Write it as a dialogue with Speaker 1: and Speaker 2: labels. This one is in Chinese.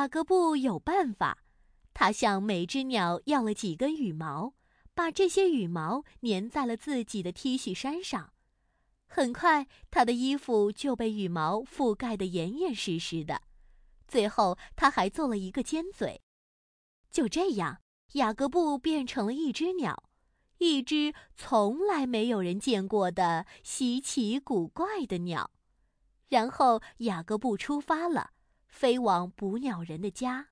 Speaker 1: 雅各布有办法，他向每只鸟要了几根羽毛，把这些羽毛粘在了自己的 T 恤衫上。很快，他的衣服就被羽毛覆盖得严严实实的。最后，他还做了一个尖嘴。就这样，雅各布变成了一只鸟，一只从来没有人见过的稀奇古怪的鸟。然后，雅各布出发了，飞往捕鸟人的家。